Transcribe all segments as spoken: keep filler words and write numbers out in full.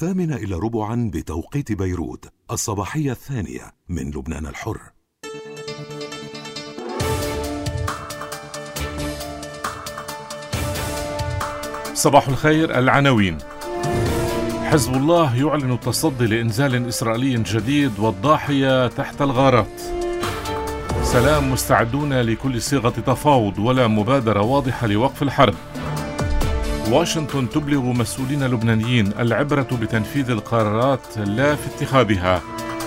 الثامنة إلى ربعا بتوقيت بيروت، الصباحية الثانية من لبنان الحر. صباح الخير. العناوين: حزب الله يعلن التصدي لإنزال إسرائيلي جديد والضاحية تحت الغارات. سلام مستعدون لكل صيغة تفاوض ولا مبادرة واضحة لوقف الحرب. واشنطن تبلغ مسؤولين لبنانيين العبرة بتنفيذ القرارات لا في اتخاذها.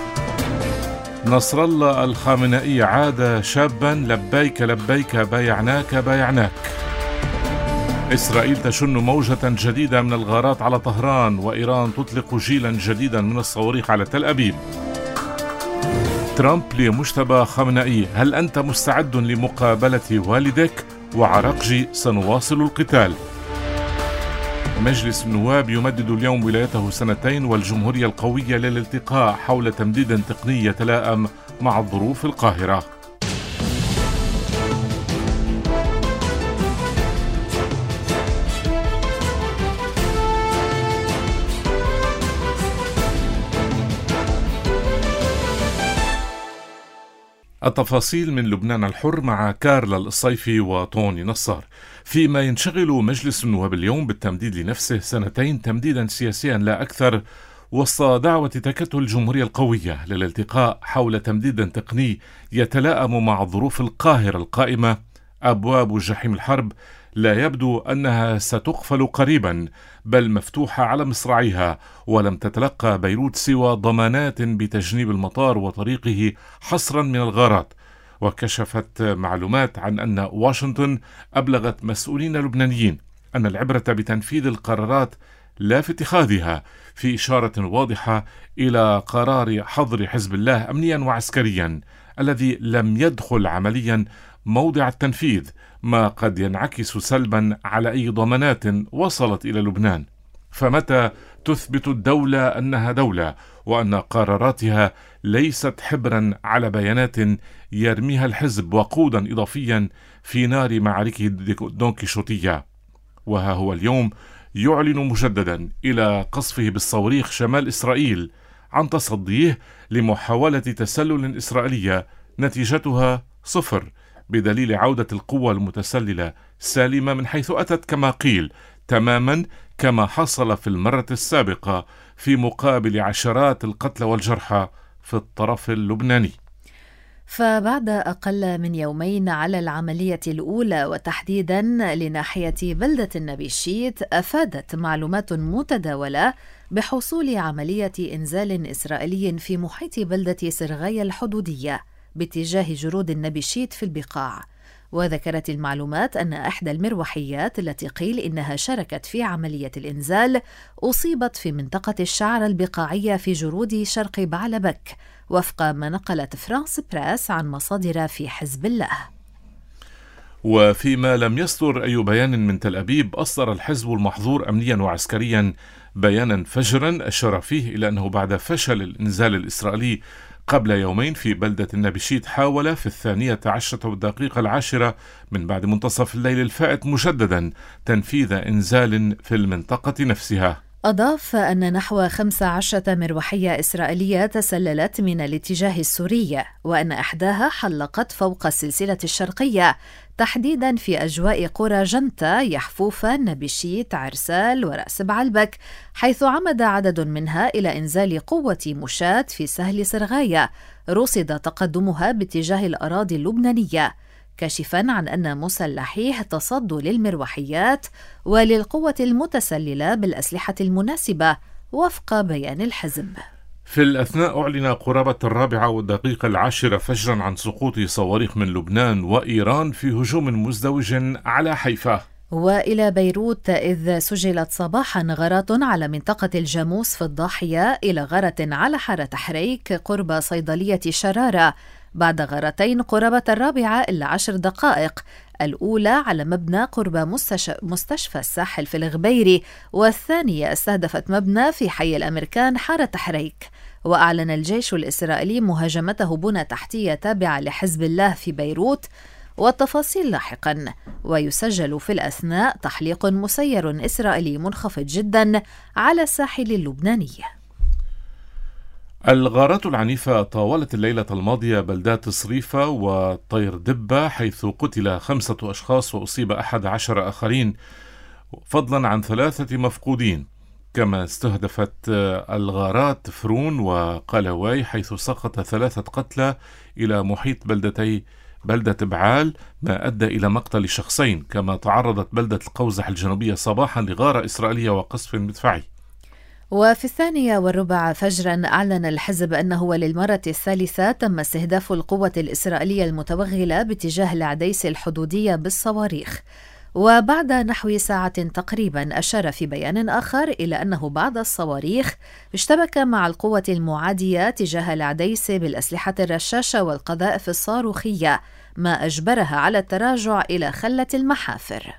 نصر الله الخامنئي عاد شابا: لبيك لبيك بايعناك بايعناك. إسرائيل تشن موجة جديدة من الغارات على طهران، وإيران تطلق جيلا جديدا من الصواريخ على تل أبيب. ترامب لمجتبى خامنئي: هل أنت مستعد لمقابلة والدك؟ وعراقجي: سنواصل القتال. مجلس النواب يمدد اليوم ولايته سنتين، والجمهورية القوية للالتقاء حول تمديد تقني يتلائم مع الظروف القاهرة. التفاصيل من لبنان الحر مع كارلا الصيفي وطوني نصار. فيما ينشغل مجلس النواب اليوم بالتمديد لنفسه سنتين تمديدا سياسيا لا أكثر، وسط دعوة تكتل الجمهورية القوية للالتقاء حول تمديد تقني يتلائم مع الظروف القاهرة القائمة، أبواب جحيم الحرب لا يبدو أنها ستقفل قريبا، بل مفتوحة على مصراعيها، ولم تتلقى بيروت سوى ضمانات بتجنيب المطار وطريقه حصرا من الغارات. وكشفت معلومات عن أن واشنطن أبلغت مسؤولين لبنانيين أن العبرة بتنفيذ القرارات لا في اتخاذها، في إشارة واضحة إلى قرار حظر حزب الله أمنيا وعسكريا الذي لم يدخل عمليا موضع التنفيذ، ما قد ينعكس سلبا على أي ضمانات وصلت إلى لبنان. فمتى تثبت الدولة أنها دولة وأن قراراتها ليست حبرا على بيانات يرميها الحزب وقودا إضافيا في نار معاركه دونكيشوتية؟ وها هو اليوم يعلن مجددا إلى قصفه بالصواريخ شمال إسرائيل عن تصديه لمحاولة تسلل إسرائيلية نتيجتها صفر، بدليل عودة القوة المتسللة سالمة من حيث أتت كما قيل، تماما كما حصل في المرة السابقة، في مقابل عشرات القتلى والجرحى في الطرف اللبناني. فبعد أقل من يومين على العملية الأولى، وتحديدا لناحية بلدة النبيشيت، أفادت معلومات متداولة بحصول عملية إنزال إسرائيلي في محيط بلدة سرغاية الحدودية باتجاه جرود النبيشيت في البقاع. وذكرت المعلومات أن إحدى المروحيات التي قيل إنها شاركت في عملية الإنزال أصيبت في منطقة الشعر البقاعية في جرود شرق بعلبك، وفق ما نقلت فرانس براس عن مصادر في حزب الله. وفيما لم يصدر أي بيان من تل أبيب، أصدر الحزب المحظور أمنيا وعسكريا بيانا فجرا أشار فيه إلى أنه بعد فشل الإنزال الإسرائيلي قبل يومين في بلدة النبيشيت، حاول في الثانية عشرة والدقيقة العاشرة من بعد منتصف الليل الفائت مجددا تنفيذ إنزال في المنطقة نفسها. أضاف أن نحو خمس عشرة مروحية إسرائيلية تسللت من الاتجاه السوري، وأن إحداها حلقت فوق السلسلة الشرقية، تحديدا في أجواء قرى جنتا، يحفوفا، نبيشيت، عرسال ورأس بعلبك، حيث عمد عدد منها إلى إنزال قوة مشاة في سهل سرغاية رصد تقدمها باتجاه الأراضي اللبنانية، كاشفا عن أن مسلحيه تصدوا للمروحيات وللقوة المتسللة بالأسلحة المناسبة وفق بيان الحزب. في الأثناء أعلن قرابة الرابعة والدقيقة العاشرة فجرا عن سقوط صواريخ من لبنان وإيران في هجوم مزدوج على حيفا. وإلى بيروت، إذ سجلت صباحا غارات على منطقة الجاموس في الضاحية، إلى غارة على حارة حريك قرب صيدلية شرارة، بعد غارتين قرابة الرابعة إلا عشر دقائق، الأولى على مبنى قرب مستشفى الساحل في الغبيري، والثانية استهدفت مبنى في حي الأمريكان حارة حريك. وأعلن الجيش الإسرائيلي مهاجمته بنى تحتية تابعة لحزب الله في بيروت، والتفاصيل لاحقا. ويسجل في الأثناء تحليق مسير إسرائيلي منخفض جدا على الساحل اللبناني. الغارات العنيفة طاولت الليلة الماضية بلدات صريفة وطير دبة، حيث قتل خمسة أشخاص وأصيب أحد عشر آخرين، فضلا عن ثلاثة مفقودين. كما استهدفت الغارات فرون وقلاواي، حيث سقط ثلاثة قتلى إلى محيط بلدتي بلدة بعال، ما أدى إلى مقتل شخصين. كما تعرضت بلدة القوزح الجنوبية صباحا لغارة إسرائيلية وقصف مدفعي. وفي الثانية والربع فجرا أعلن الحزب أنه للمرة الثالثة تم استهداف القوة الإسرائيلية المتوغلة باتجاه العديس الحدودية بالصواريخ. وبعد نحو ساعة تقريبا أشار في بيان آخر إلى أنه بعض الصواريخ اشتبك مع القوة المعادية تجاه العديس بالأسلحة الرشاشة والقذائف الصاروخية، ما أجبرها على التراجع إلى خلة المحافر.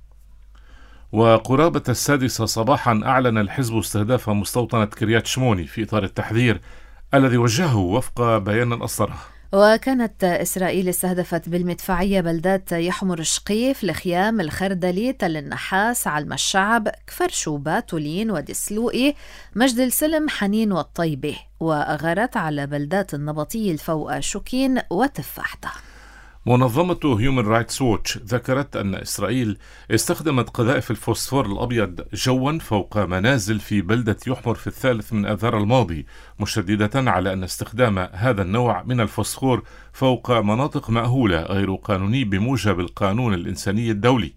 وقرابة السادسة صباحا أعلن الحزب استهداف مستوطنة كريات شموني في إطار التحذير الذي وجهه وفق بيان أصدره. وكانت إسرائيل استهدفت بالمدفعية بلدات يحمر شقيف، الخيام، الخردلي، تل النحاس، علم الشعب، كفر شوبة، تولين، ودسلوئي، مجد السلم، حنين والطيبة. وأغارت على بلدات النبطي الفوق شوكين وتفاحته. منظمة هيومن رايتس ووتش ذكرت أن إسرائيل استخدمت قذائف الفوسفور الأبيض جوا فوق منازل في بلدة يحمر في الثالث من آذار الماضي، مشددة على أن استخدام هذا النوع من الفوسفور فوق مناطق مأهولة غير قانوني بموجب القانون الإنساني الدولي.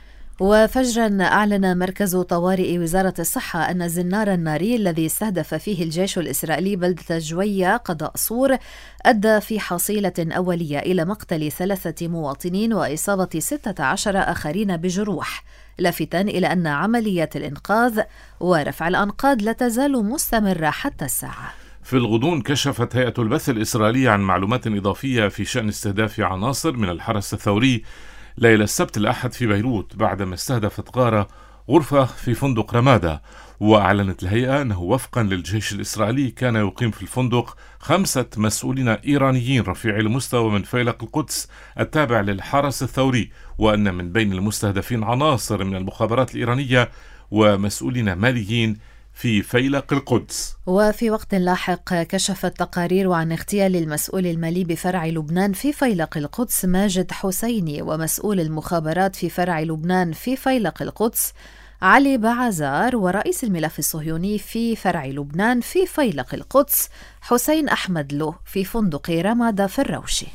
وفجرا أعلن مركز طوارئ وزارة الصحة أن الزنار الناري الذي استهدف فيه الجيش الإسرائيلي بلدة جوية قضاء صور أدى في حصيلة أولية إلى مقتل ثلاثة مواطنين وإصابة ستة عشر آخرين بجروح، لافتا إلى أن عملية الإنقاذ ورفع الأنقاض لا تزال مستمرة حتى الساعة. في الغضون كشفت هيئة البث الإسرائيلية عن معلومات إضافية في شأن استهداف عناصر من الحرس الثوري ليلة السبت الأحد في بيروت بعدما استهدفت غارة غرفة في فندق رمادة. وأعلنت الهيئة أنه وفقا للجيش الإسرائيلي كان يقيم في الفندق خمسة مسؤولين إيرانيين رفيعي المستوى من فيلق القدس التابع للحرس الثوري، وأن من بين المستهدفين عناصر من المخابرات الإيرانية ومسؤولين ماليين في فيلق القدس. وفي وقت لاحق كشفت تقارير عن اغتيال المسؤول المالي بفرع لبنان في فيلق القدس ماجد حسيني، ومسؤول المخابرات في فرع لبنان في فيلق القدس علي بعزار، ورئيس الملف الصهيوني في فرع لبنان في فيلق القدس حسين أحمد له في فندق رمادة في الروشي.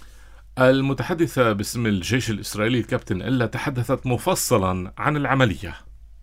المتحدثة باسم الجيش الإسرائيلي كابتن إلا تحدثت مفصلا عن العملية.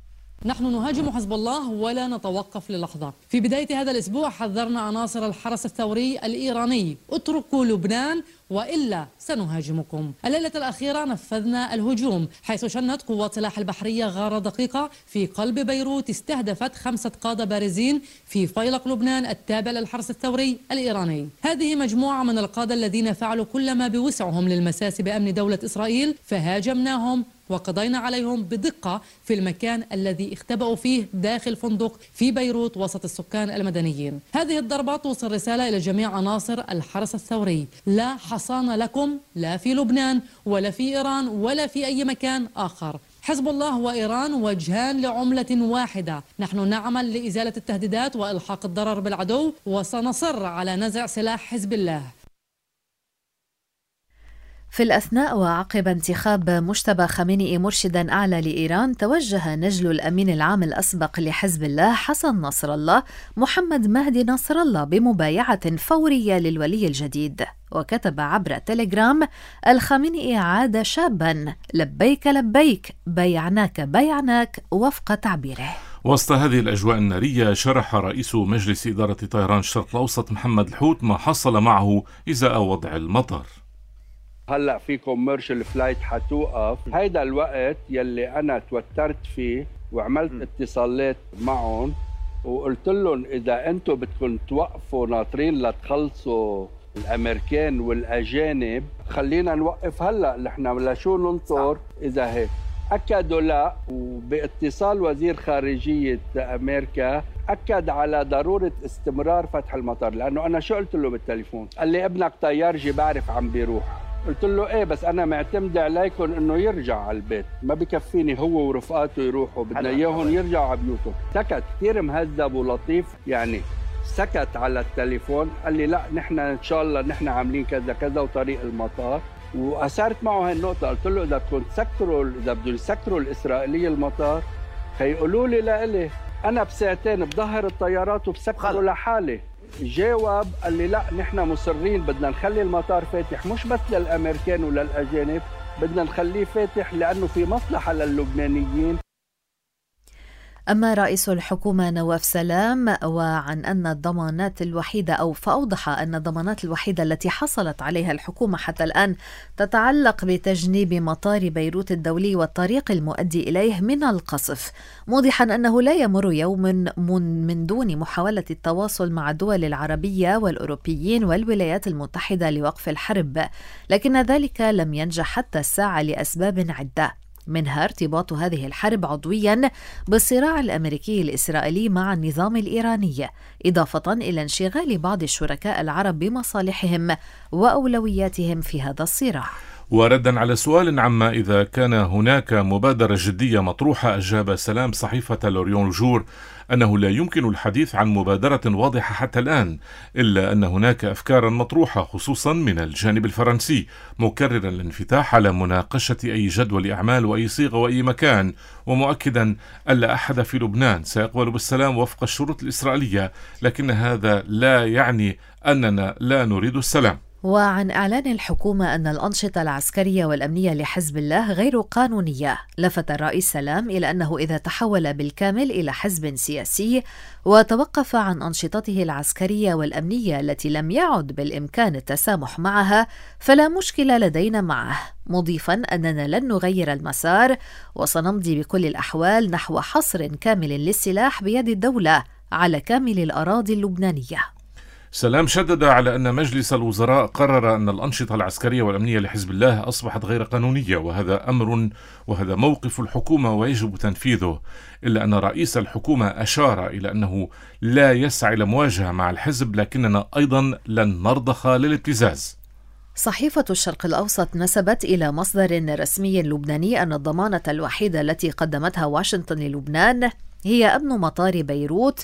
نحن نهاجم حزب الله ولا نتوقف للحظة. في بداية هذا الأسبوع حذرنا عناصر الحرس الثوري الإيراني: اتركوا لبنان وإلا سنهاجمكم. الليلة الأخيرة نفذنا الهجوم، حيث شنت قوات سلاح البحرية غارة دقيقة في قلب بيروت استهدفت خمسة قادة بارزين في فيلق لبنان التابع للحرس الثوري الإيراني. هذه مجموعة من القادة الذين فعلوا كل ما بوسعهم للمساس بأمن دولة إسرائيل، فهاجمناهم وقضينا عليهم بدقة في المكان الذي اختبأوا فيه داخل فندق في بيروت وسط السكان المدنيين. هذه الضربات توصل رسالة إلى جميع عناصر الحرس الثوري: لا حصان لكم لا في لبنان ولا في إيران ولا في أي مكان آخر. حزب الله وإيران وجهان لعملة واحدة. نحن نعمل لإزالة التهديدات وإلحاق الضرر بالعدو، وسنصر على نزع سلاح حزب الله. في الأثناء وعقب انتخاب مجتبى خامنئي مرشدا أعلى لإيران، توجه نجل الأمين العام الأسبق لحزب الله حسن نصر الله محمد مهدي نصر الله بمبايعة فورية للولي الجديد، وكتب عبر تليجرام: الخامنئي عاد شابا، لبيك لبيك، بيعناك بيعناك، وفق تعبيره. وسط هذه الأجواء النارية شرح رئيس مجلس إدارة طيران الشرق الأوسط محمد الحوت ما حصل معه إزاء وضع المطار. هلأ في كوميرشال فلايت حتوقف، هيدا الوقت يلي أنا توترت فيه وعملت اتصالات معهم وقلت لهم إذا أنتم بدكم توقفوا ناطرين لتخلصوا الأمريكان والأجانب خلينا نوقف هلأ، نحن لشو ننطر إذا هيك. أكدوا لا، وباتصال وزير خارجية أمريكا أكد على ضرورة استمرار فتح المطار، لأنه أنا شو قلت له بالتليفون؟ قال لي ابنك طيار جي بعرف عم بيروح. قلت له ايه بس انا معتمد عليكم انه يرجع على البيت، ما بكفيني هو ورفقاته يروحوا، بدنا اياهم يرجعوا على بيوتهم. سكت كثير مهذب ولطيف يعني، سكت على التليفون قال لي لا نحن ان شاء الله نحن عاملين كذا كذا وطريق المطار. واثرت معه هاي النقطه، قلت له اذا بدكم تسكروا اذا بدهم يسكروا الاسرائيليه المطار هيقولوا لي لإلي انا بساعتين بظهر الطيارات وبسكروا لحالي. جاوب قال لي لا نحن مصرين بدنا نخلي المطار فاتح مش بس للامريكان وللاجانب، بدنا نخليه فاتح لانه في مصلحه للبنانيين. أما رئيس الحكومة نواف سلام وعن أن الضمانات الوحيدة أو فأوضح أن الضمانات الوحيدة التي حصلت عليها الحكومة حتى الآن تتعلق بتجنيب مطار بيروت الدولي والطريق المؤدي إليه من القصف، موضحا أنه لا يمر يوم من دون محاولة التواصل مع الدول العربية والأوروبيين والولايات المتحدة لوقف الحرب، لكن ذلك لم ينجح حتى الساعة لأسباب عدة، منها ارتباط هذه الحرب عضويا بالصراع الأمريكي الإسرائيلي مع النظام الإيراني، إضافة إلى انشغال بعض الشركاء العرب بمصالحهم وأولوياتهم في هذا الصراع. وردا على سؤال عما إذا كان هناك مبادرة جدية مطروحة، أجاب سلام صحيفة لوريون جور أنه لا يمكن الحديث عن مبادرة واضحة حتى الآن، إلا أن هناك أفكارا مطروحة خصوصا من الجانب الفرنسي، مكررا الانفتاح على مناقشة أي جدول أعمال وأي صيغة وأي مكان، ومؤكدا أن لا أحد في لبنان سيقبل بالسلام وفق الشروط الإسرائيلية، لكن هذا لا يعني أننا لا نريد السلام. وعن إعلان الحكومة أن الأنشطة العسكرية والأمنية لحزب الله غير قانونية، لفت الرئيس سلام إلى أنه إذا تحول بالكامل إلى حزب سياسي وتوقف عن أنشطته العسكرية والأمنية التي لم يعد بالإمكان التسامح معها فلا مشكلة لدينا معه، مضيفا أننا لن نغير المسار وسنمضي بكل الأحوال نحو حصر كامل للسلاح بيد الدولة على كامل الأراضي اللبنانية. سلام شدد على أن مجلس الوزراء قرر أن الأنشطة العسكرية والأمنية لحزب الله أصبحت غير قانونية، وهذا أمر وهذا موقف الحكومة ويجب تنفيذه، إلا أن رئيس الحكومة أشار إلى أنه لا يسعى لمواجهة مع الحزب، لكننا أيضا لن نرضخ للابتزاز. صحيفة الشرق الأوسط نسبت إلى مصدر رسمي لبناني أن الضمانة الوحيدة التي قدمتها واشنطن للبنان هي أمن مطار بيروت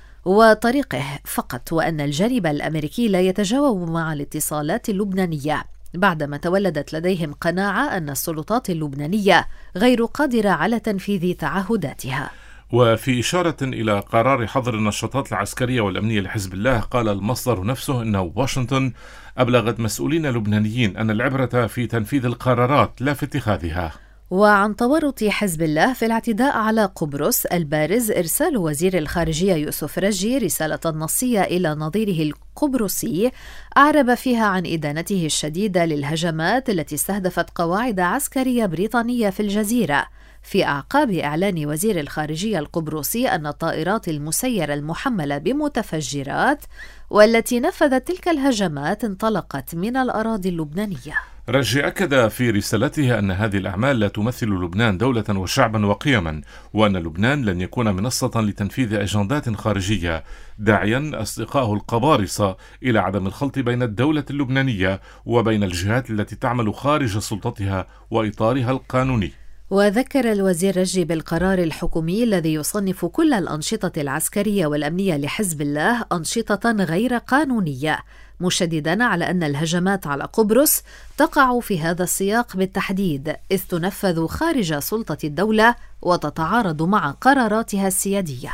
وطريقه فقط، وأن الجانب الأمريكي لا يتجاوب مع الاتصالات اللبنانية، بعدما تولدت لديهم قناعة أن السلطات اللبنانية غير قادرة على تنفيذ تعهداتها. وفي إشارة إلى قرار حظر النشاطات العسكرية والأمنية لحزب الله، قال المصدر نفسه أن واشنطن أبلغت مسؤولين لبنانيين أن العبرة في تنفيذ القرارات لا في اتخاذها. وعن تورط حزب الله في الاعتداء على قبرص، البارز إرسال وزير الخارجية يوسف رجي رسالة نصية إلى نظيره القبرصي أعرب فيها عن إدانته الشديدة للهجمات التي استهدفت قواعد عسكرية بريطانية في الجزيرة، في أعقاب إعلان وزير الخارجية القبرصي أن الطائرات المسيرة المحملة بمتفجرات والتي نفذت تلك الهجمات انطلقت من الأراضي اللبنانية. رجي أكد في رسالته أن هذه الأعمال لا تمثل لبنان دولة وشعبا وقيما، وأن لبنان لن يكون منصة لتنفيذ أجندات خارجية، داعيا أصدقائه القبارصة إلى عدم الخلط بين الدولة اللبنانية وبين الجهات التي تعمل خارج سلطتها وإطارها القانوني. وذكر الوزير رجي بالقرار الحكومي الذي يصنف كل الأنشطة العسكرية والأمنية لحزب الله أنشطة غير قانونية، مشددا على أن الهجمات على قبرص تقع في هذا السياق بالتحديد، إذ تنفذ خارج سلطة الدولة وتتعارض مع قراراتها السيادية.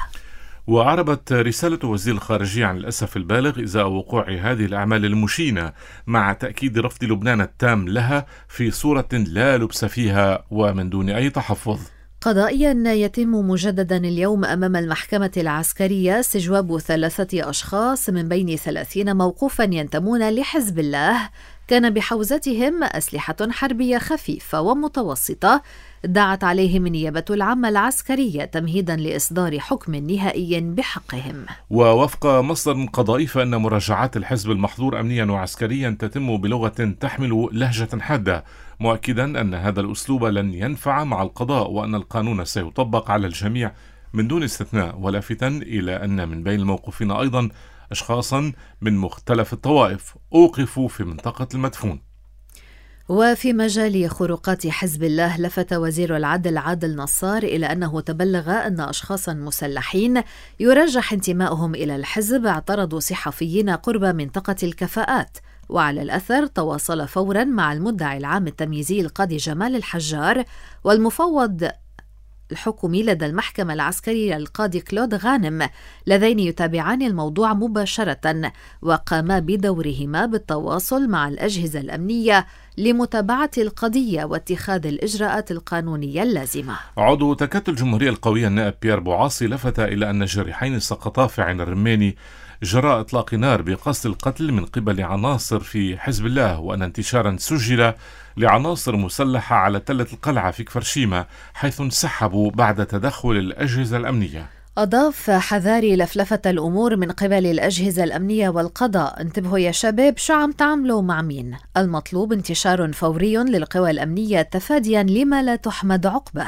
وعربت رسالة وزير الخارجية عن الأسف البالغ إزاء وقوع هذه الأعمال المشينة، مع تأكيد رفض لبنان التام لها في صورة لا لبس فيها ومن دون أي تحفظ. قضائيا يتم مجددا اليوم أمام المحكمة العسكرية استجواب ثلاثة أشخاص من بين ثلاثين موقوفا ينتمون لحزب الله كان بحوزتهم أسلحة حربية خفيفة ومتوسطة دعت عليهم النيابة العامة العسكرية تمهيدا لإصدار حكم نهائي بحقهم. ووفق مصدر قضائي فإن مراجعات الحزب المحظور أمنيا وعسكريا تتم بلغة تحمل لهجة حادة، مؤكدا أن هذا الأسلوب لن ينفع مع القضاء وأن القانون سيطبق على الجميع من دون استثناء، ولافتا إلى أن من بين الموقوفين أيضا أشخاصا من مختلف الطوائف أوقفوا في منطقة المدفون. وفي مجال خروقات حزب الله، لفت وزير العدل عادل نصار إلى أنه تبلغ أن أشخاصا مسلحين يرجح انتمائهم إلى الحزب اعترضوا صحفيين قرب منطقة الكفاءات، وعلى الأثر تواصل فورا مع المدعي العام التمييزي القاضي جمال الحجار والمفوض الحكومي لدى المحكمة العسكرية القاضي كلود غانم، اللذين يتابعان الموضوع مباشرة، وقاما بدورهما بالتواصل مع الأجهزة الأمنية لمتابعة القضية واتخاذ الإجراءات القانونية اللازمة. عضو تكتل الجمهورية القوية النائب بيير بوعاصي لفت إلى أن الجريحين سقطا في عين الرماني جراء إطلاق نار بقصد القتل من قبل عناصر في حزب الله، وأن انتشارا سجل لعناصر مسلحة على تلة القلعة في كفرشيمة حيث انسحبوا بعد تدخل الأجهزة الأمنية. أضاف حذاري لفلفة الأمور من قبل الأجهزة الأمنية والقضاء، انتبهوا يا شباب شو عم تعملوا مع مين؟ المطلوب انتشار فوري للقوى الأمنية تفاديا لما لا تحمد عقبه.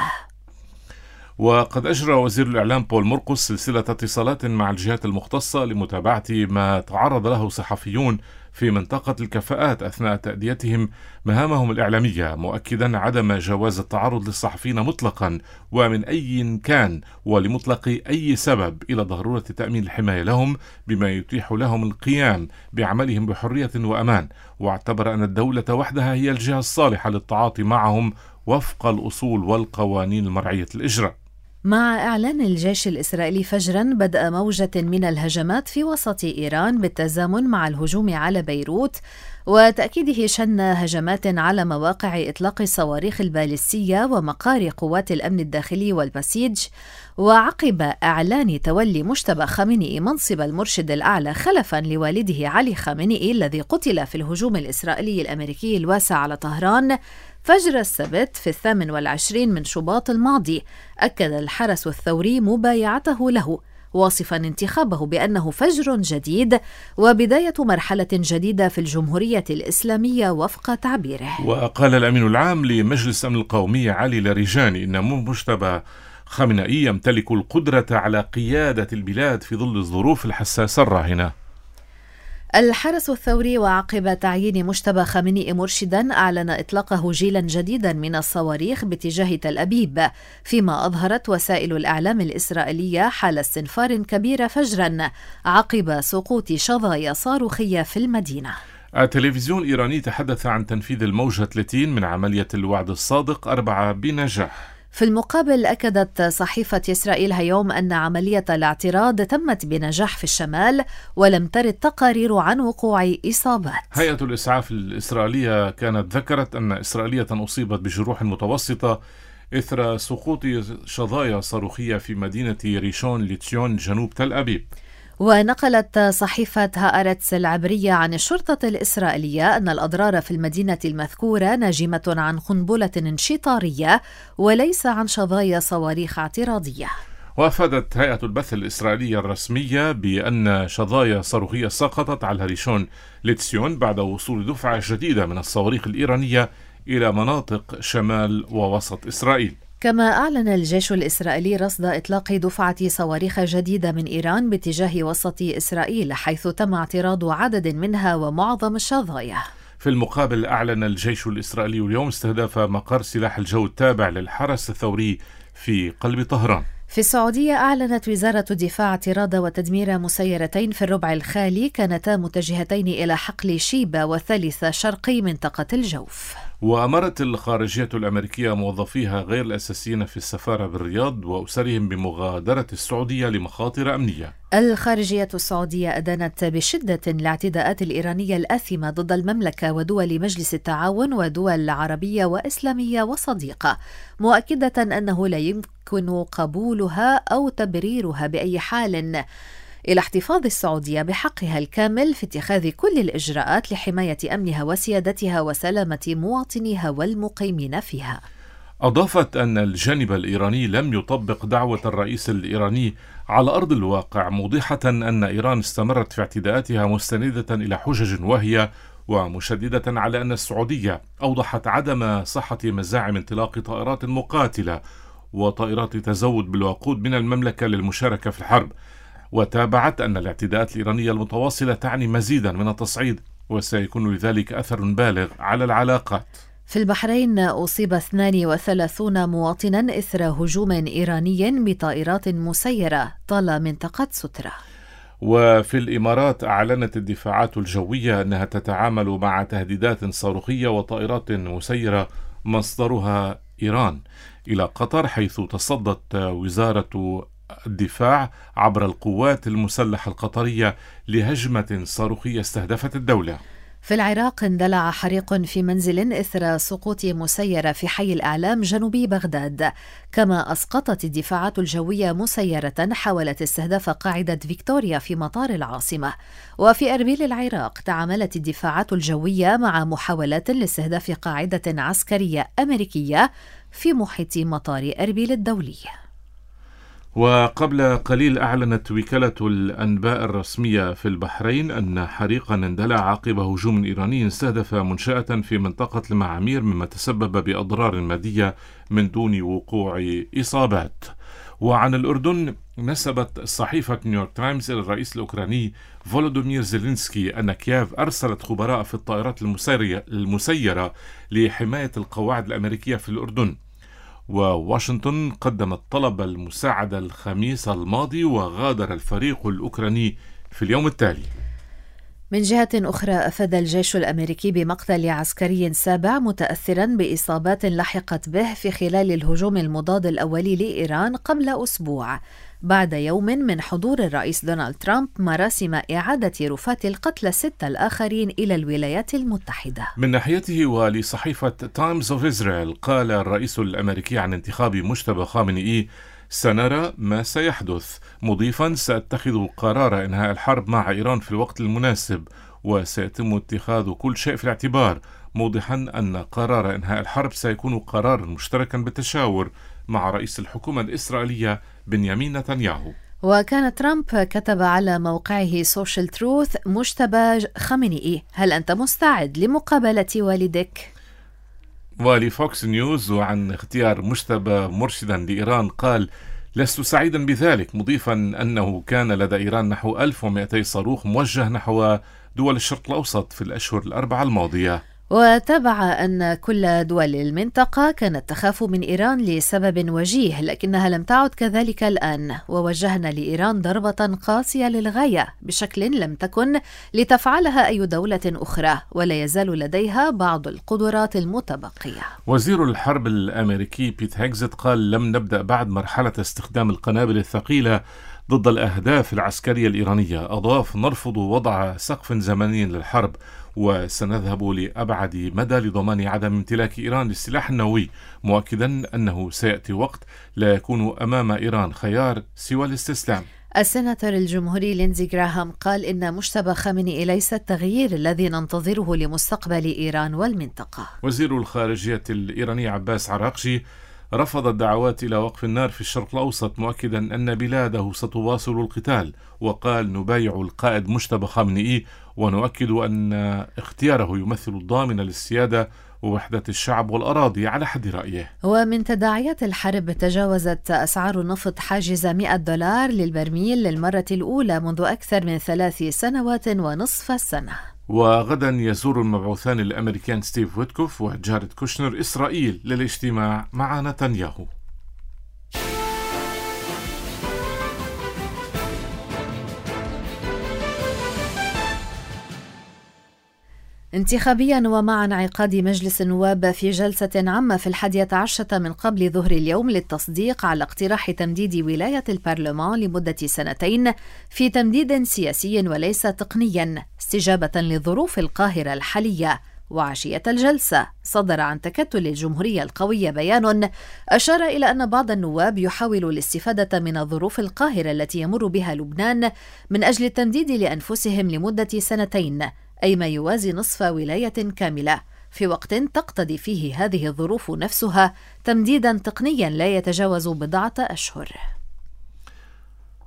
وقد أجرى وزير الإعلام بول مرقس سلسلة اتصالات مع الجهات المختصة لمتابعة ما تعرض له صحفيون في منطقة الكفاءات أثناء تأديتهم مهامهم الإعلامية، مؤكدا عدم جواز التعرض للصحفيين مطلقا ومن أي كان ولمطلق أي سبب، إلى ضرورة تأمين الحماية لهم بما يتيح لهم القيام بعملهم بحرية وأمان، واعتبر أن الدولة وحدها هي الجهة الصالحة للتعاطي معهم وفق الأصول والقوانين المرعية الإجراء. مع إعلان الجيش الإسرائيلي فجرا بدء موجة من الهجمات في وسط إيران بالتزامن مع الهجوم على بيروت، وتأكيده شن هجمات على مواقع إطلاق الصواريخ البالستية ومقار قوات الأمن الداخلي والبسيج، وعقب إعلان تولي مجتبى خامنئي منصب المرشد الأعلى خلفا لوالده علي خامنئي الذي قتل في الهجوم الإسرائيلي الأمريكي الواسع على طهران فجر السبت في الثامن والعشرين من شباط الماضي، أكد الحرس الثوري مبايعته له، واصفا انتخابه بأنه فجر جديد وبداية مرحلة جديدة في الجمهورية الإسلامية وفق تعبيره. وقال الأمين العام لمجلس الأمن القومي علي لاريجاني إن مجتبى خامنئي يمتلك القدرة على قيادة البلاد في ظل الظروف الحساسة الراهنة. الحرس الثوري وعقب تعيين مجتبى خامنئي مرشدا أعلن إطلاقه جيلا جديدا من الصواريخ باتجاه تل أبيب، فيما أظهرت وسائل الإعلام الإسرائيلية حال استنفار كبير فجرا عقب سقوط شظايا صاروخية في المدينة. التلفزيون الإيراني تحدث عن تنفيذ الموجة ثلاثين من عملية الوعد الصادق أربعة بنجاح. في المقابل أكدت صحيفة إسرائيل هيوم أن عملية الاعتراض تمت بنجاح في الشمال ولم ترد تقارير عن وقوع إصابات. هيئة الإسعاف الإسرائيلية كانت ذكرت أن إسرائيلية أصيبت بجروح متوسطة إثر سقوط شظايا صاروخية في مدينة ريشون ليتسيون جنوب تل أبيب. ونقلت صحيفة هآرتس العبرية عن الشرطة الإسرائيلية أن الأضرار في المدينة المذكورة ناجمة عن قنبلة انشطارية وليس عن شظايا صواريخ اعتراضية. وأفادت هيئة البث الإسرائيلية الرسمية بأن شظايا صاروخية سقطت على ريشون ليتسيون بعد وصول دفعة جديدة من الصواريخ الإيرانية إلى مناطق شمال ووسط إسرائيل. كما أعلن الجيش الإسرائيلي رصد إطلاق دفعة صواريخ جديدة من إيران باتجاه وسط إسرائيل، حيث تم اعتراض عدد منها ومعظم الشظايا. في المقابل أعلن الجيش الإسرائيلي اليوم استهداف مقر سلاح الجو التابع للحرس الثوري في قلب طهران. في السعودية أعلنت وزارة الدفاع اعتراض وتدمير مسيرتين في الربع الخالي كانتا متجهتين إلى حقل شيبة والثالثة شرقي منطقة الجوف. وأمرت الخارجية الأمريكية موظفيها غير الأساسيين في السفارة بالرياض وأسرهم بمغادرة السعودية لمخاطر أمنية. الخارجية السعودية أدانت بشدة الاعتداءات الإيرانية الآثمة ضد المملكة ودول مجلس التعاون ودول عربية وإسلامية وصديقة، مؤكدة أنه لا يمكن قبولها أو تبريرها بأي حال، إلى احتفاظ السعودية بحقها الكامل في اتخاذ كل الإجراءات لحماية أمنها وسيادتها وسلامة مواطنيها والمقيمين فيها. أضافت أن الجانب الإيراني لم يطبق دعوة الرئيس الإيراني على أرض الواقع، موضحة أن إيران استمرت في اعتداءاتها مستندة إلى حجج واهية ومشددة على أن السعودية أوضحت عدم صحة مزاعم انطلاق طائرات مقاتلة وطائرات تزود بالوقود من المملكة للمشاركة في الحرب. وتابعت أن الاعتداءات الإيرانية المتواصلة تعني مزيدا من التصعيد وسيكون لذلك أثر بالغ على العلاقات. في البحرين أصيب اثنان وثلاثين مواطنا إثر هجوم إيراني بطائرات مسيرة طال منطقة سترة. وفي الإمارات أعلنت الدفاعات الجوية أنها تتعامل مع تهديدات صاروخية وطائرات مسيرة مصدرها إيران إلى قطر، حيث تصدت وزارة الدفاع عبر القوات المسلحة القطرية لهجمة صاروخية استهدفت الدولة. في العراق اندلع حريق في منزل إثر سقوط مسيرة في حي الأعلام جنوبي بغداد، كما أسقطت الدفاعات الجوية مسيرة حاولت استهداف قاعدة فيكتوريا في مطار العاصمة. وفي أربيل العراق تعاملت الدفاعات الجوية مع محاولات لاستهداف قاعدة عسكرية أمريكية في محيط مطار أربيل الدولي. وقبل قليل أعلنت وكالة الأنباء الرسمية في البحرين أن حريقا اندلع عقب هجوم إيراني استهدف منشأة في منطقة المعامير، مما تسبب بأضرار مادية من دون وقوع إصابات. وعن الأردن، نسبت صحيفة نيويورك تايمز إلى الرئيس الأوكراني فولودومير زيلينسكي أن كييف أرسلت خبراء في الطائرات المسيرة لحماية القواعد الأمريكية في الأردن. وواشنطن قدمت طلب المساعدة الخميس الماضي، وغادر الفريق الأوكراني في اليوم التالي. من جهة أخرى، أفاد الجيش الأمريكي بمقتل عسكري سابع متأثرا بإصابات لحقت به في خلال الهجوم المضاد الأولي لإيران قبل أسبوع، بعد يوم من حضور الرئيس دونالد ترامب مراسم إعادة رفات القتلى الستة الآخرين إلى الولايات المتحدة. من ناحيته ولصحيفة تايمز أوف إسرائيل، قال الرئيس الأمريكي عن انتخاب مجتبى خامنئي: سنرى ما سيحدث، مضيفا: سأتخذ قرار إنهاء الحرب مع إيران في الوقت المناسب، وسيتم اتخاذ كل شيء في الاعتبار، موضحا أن قرار إنهاء الحرب سيكون قرارا مشتركا بالتشاور مع رئيس الحكومة الإسرائيلية بنيامين نتنياهو. وكان ترامب كتب على موقعه سوشيال تروث: مجتبى خامنئي، هل أنت مستعد لمقابلة والدك؟ ولفوكس نيوز وعن اختيار مجتبى مرشدا لإيران قال: لست سعيدا بذلك، مضيفا أنه كان لدى إيران نحو ألف ومئتي صاروخ موجه نحو دول الشرق الأوسط في الأشهر الأربعة الماضية. وتابع أن كل دول المنطقة كانت تخاف من إيران لسبب وجيه، لكنها لم تعد كذلك الآن، ووجهنا لإيران ضربة قاسية للغاية بشكل لم تكن لتفعلها أي دولة أخرى، ولا يزال لديها بعض القدرات المتبقية. وزير الحرب الأمريكي بيت هيكزت قال: لم نبدأ بعد مرحلة استخدام القنابل الثقيلة ضد الأهداف العسكرية الإيرانية. أضاف: نرفض وضع سقف زمني للحرب، وسنذهب لأبعد مدى لضمان عدم امتلاك إيران للسلاح النووي، مؤكدا أنه سيأتي وقت لا يكون أمام إيران خيار سوى الاستسلام. السيناتور الجمهوري لينزي جراهام قال إن مجتبى خامنئي ليس التغيير الذي ننتظره لمستقبل إيران والمنطقة. وزير الخارجية الإيراني عباس عراقجي رفض الدعوات إلى وقف النار في الشرق الأوسط، مؤكدا أن بلاده ستواصل القتال، وقال: نبايع القائد مجتبى خامنئي ونؤكد أن اختياره يمثل الضامن للسيادة ووحدة الشعب والأراضي على حد رأيه. ومن تداعيات الحرب، تجاوزت أسعار النفط حاجز مئة دولار للبرميل للمرة الأولى منذ أكثر من ثلاث سنوات ونصف السنة. وغدا يزور المبعوثان الأمريكان ستيف ويتكوف وجاريد كوشنر إسرائيل للاجتماع مع نتنياهو. انتخابيا، ومع انعقاد مجلس النواب في جلسة عامة في الحادية عشرة من قبل ظهر اليوم للتصديق على اقتراح تمديد ولاية البرلمان لمدة سنتين في تمديد سياسي وليس تقنيا استجابة لظروف القاهرة الحالية. وعشية الجلسة صدر عن تكتل الجمهورية القوية بيان أشار إلى أن بعض النواب يحاول الاستفادة من ظروف القاهرة التي يمر بها لبنان من أجل التمديد لأنفسهم لمدة سنتين، أي ما يوازي نصف ولاية كاملة، في وقت تقتضي فيه هذه الظروف نفسها تمديدا تقنيا لا يتجاوز بضعة أشهر.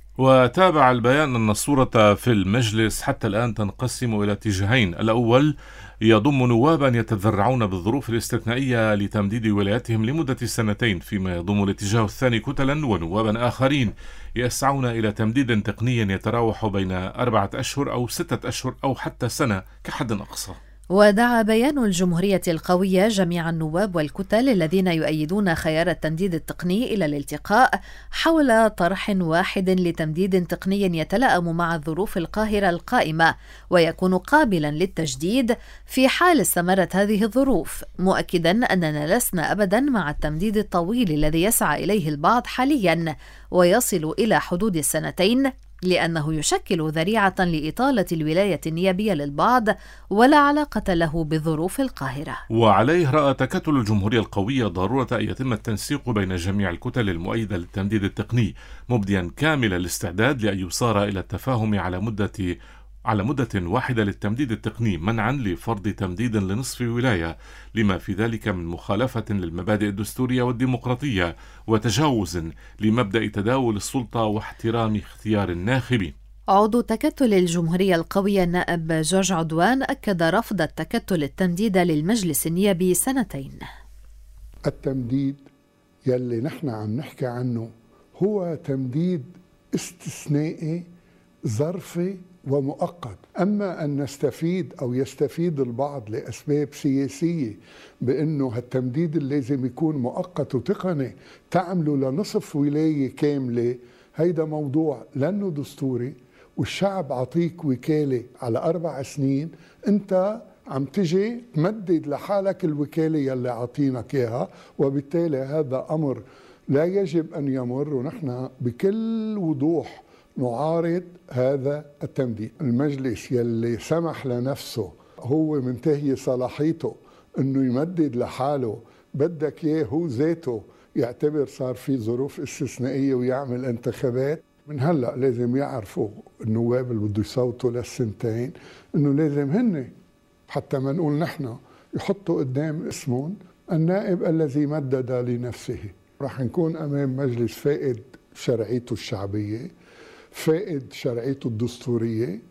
وتابع البيان أن الصورة في المجلس حتى الآن تنقسم إلى اتجاهين. الأول يضم نوابا يتذرعون بالظروف الاستثنائية لتمديد ولايتهم لمدة سنتين، فيما يضم الاتجاه الثاني كتلا ونوابا آخرين يسعون إلى تمديد تقني يتراوح بين أربعة أشهر أو ستة أشهر أو حتى سنة كحد أقصى. ودعا بيان الجمهورية القوية جميع النواب والكتل الذين يؤيدون خيار التمديد التقني إلى الالتقاء حول طرح واحد لتمديد تقني يتلائم مع الظروف القاهرة القائمة ويكون قابلا للتجديد في حال استمرت هذه الظروف، مؤكدا أننا لسنا أبدا مع التمديد الطويل الذي يسعى إليه البعض حاليا ويصل إلى حدود السنتين، لأنه يشكل ذريعة لإطالة الولاية النيابية للبعض ولا علاقة له بظروف القاهرة. وعليه رأى تكتل الجمهورية القوية ضرورة أن يتم التنسيق بين جميع الكتل المؤيدة للتمديد التقني، مبديا كامل الاستعداد لأن يصار إلى التفاهم على مدة على مدة واحدة للتمديد التقني منعا لفرض تمديد لنصف ولاية، لما في ذلك من مخالفة للمبادئ الدستورية والديمقراطية وتجاوز لمبدأ تداول السلطة واحترام اختيار الناخبين. عضو تكتل الجمهورية القوية النائب جورج عدوان أكد رفض التكتل التمديد للمجلس النيابي سنتين. التمديد يلي نحن عم نحكي عنه هو تمديد استثنائي ظرفي ومؤقت، أما أن نستفيد أو يستفيد البعض لأسباب سياسية بأنه هالتمديد اللي لازم يكون مؤقت وتقني تعمله لنصف ولاية كاملة، هيدا موضوع لأنه دستوري والشعب عطيك وكالة على أربع سنين، أنت عم تجي تمدد لحالك الوكالة يلي عطينك إياها، وبالتالي هذا أمر لا يجب أن يمر، ونحن بكل وضوح نعارض هذا التمديد. المجلس يلي سمح لنفسه هو منتهي صلاحيته انه يمدد لحاله، بدك اياه هو ذاته يعتبر صار في ظروف استثنائيه ويعمل انتخابات. من هلا لازم يعرفوا النواب اللي بده يصوتوا للسنتين انه لازم هن حتى ما نقول نحن يحطوا قدام اسمهم النائب الذي مدد لنفسه. راح نكون امام مجلس فائد شرعيته الشعبيه، فائد شرعيته الدستورية،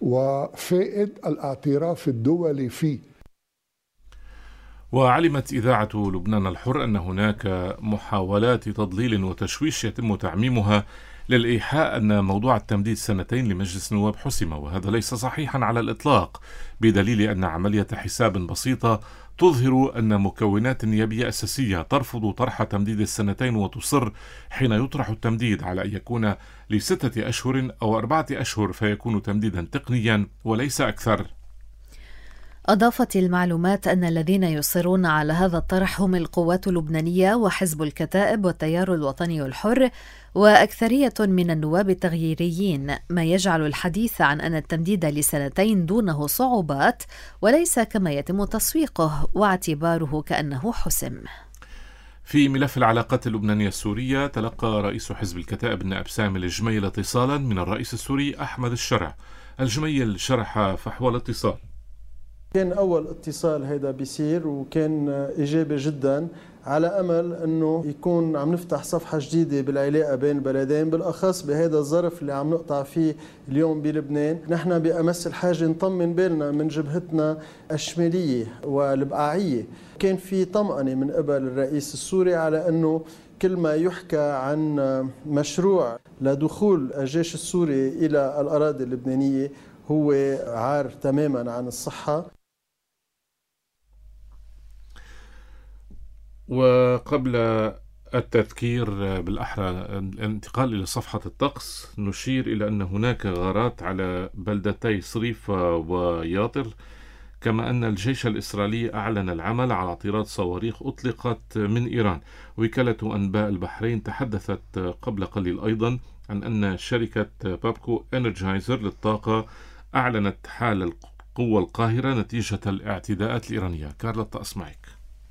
وفائد الاعتراف الدولي فيه. وعلمت إذاعة لبنان الحر أن هناك محاولات تضليل وتشويش يتم تعميمها للإيحاء أن موضوع التمديد سنتين لمجلس النواب حسم، وهذا ليس صحيحا على الإطلاق، بدليل أن عملية حساب بسيطة تظهر أن مكونات نيابية أساسية ترفض طرح تمديد السنتين وتصر حين يطرح التمديد على أن يكون لستة أشهر أو أربعة أشهر فيكون تمديدا تقنيا وليس أكثر. أضافت المعلومات أن الذين يصرون على هذا الطرح هم القوات اللبنانية وحزب الكتائب والتيار الوطني الحر وأكثرية من النواب التغييريين، ما يجعل الحديث عن أن التمديد لسنتين دونه صعوبات وليس كما يتم تسويقه واعتباره كأنه حسم. في ملف العلاقات اللبنانية السورية، تلقى رئيس حزب الكتائب النائب سامي الجميل اتصالا من الرئيس السوري أحمد الشرع. الجميل شرح فحوى الاتصال. كان أول اتصال هيدا بيصير وكان إيجابي جدا، على أمل أنه يكون عم نفتح صفحة جديدة بالعلاقة بين البلدين، بالأخص بهذا الظرف اللي عم نقطع فيه اليوم بلبنان. نحن بأمس الحاجة نطمن بالنا من جبهتنا الشمالية والبقاعية. كان في طمأنة من قبل الرئيس السوري على أنه كل ما يحكى عن مشروع لدخول الجيش السوري إلى الأراضي اللبنانية هو عار تماما عن الصحة. وقبل التذكير بالأحرى الانتقال إلى صفحة الطقس، نشير إلى أن هناك غارات على بلدتي صريفة وياطر، كما أن الجيش الإسرائيلي أعلن العمل على طيران صواريخ أطلقت من إيران. وكالة أنباء البحرين تحدثت قبل قليل أيضا عن أن شركة بابكو إنرجايزر للطاقة أعلنت حال القوة القاهرة نتيجة الاعتداءات الإيرانية. كارلا الطقس معك.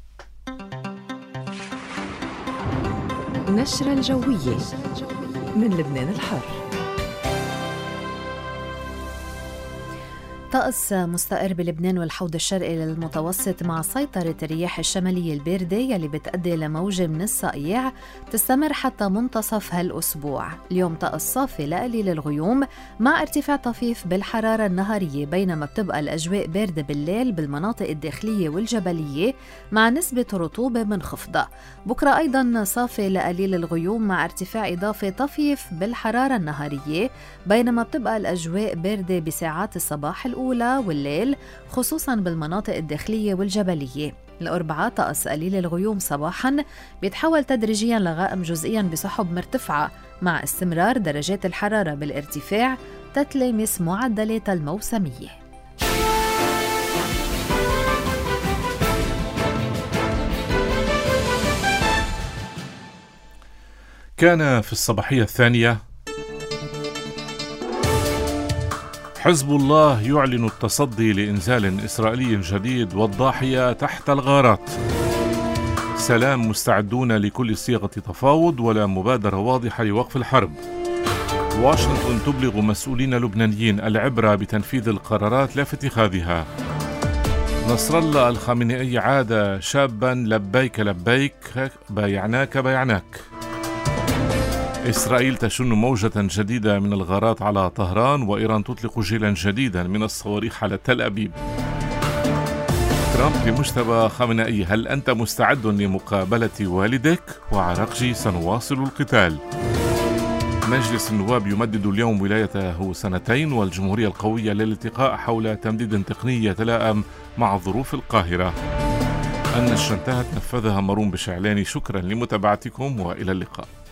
نشرة الجوية من لبنان الحر. طقس مستقر بلبنان والحوض الشرقي للمتوسط مع سيطرة الرياح الشمالية الباردة يلي بتأدي لموجة من الصقيع تستمر حتى منتصف هالأسبوع. اليوم طقس صافي لقليل الغيوم مع ارتفاع طفيف بالحرارة النهارية، بينما بتبقى الأجواء باردة بالليل بالمناطق الداخلية والجبلية مع نسبة رطوبة منخفضة. بكرة أيضا صافي لقليل الغيوم مع ارتفاع إضافي طفيف بالحرارة النهارية، بينما بتبقى الأجواء باردة بساعات الصباح الأولى والليل خصوصاً بالمناطق الداخلية والجبلية. الأربعاء طقس قليل الغيوم صباحاً بيتحول تدريجياً لغائم جزئياً بسحب مرتفعة مع استمرار درجات الحرارة بالارتفاع تتلامس معدلات الموسمية. كان في الصباحية الثانية حزب الله يعلن التصدي لإنزال إسرائيلي جديد والضاحية تحت الغارات. سلام مستعدون لكل صيغة تفاوض ولا مبادرة واضحة لوقف الحرب. واشنطن تبلغ مسؤولين لبنانيين العبرة بتنفيذ القرارات لا في اتخاذها. نصر الله الخامنئي عاد شابا لبيك لبيك بايعناك بايعناك. إسرائيل تشن موجة جديدة من الغارات على طهران، وإيران تطلق جيلا جديدا من الصواريخ على تل أبيب. ترامب لمجتبى خامنئي: هل أنت مستعد لمقابلة والدك؟ وعراقجي: سنواصل القتال. مجلس النواب يمدد اليوم ولايته سنتين، والجمهورية القوية للالتقاء حول تمديد تقني يتلائم مع ظروف القاهرة. النشرة انتهت، نفذها مارون بشعلاني. شكرا لمتابعتكم وإلى اللقاء.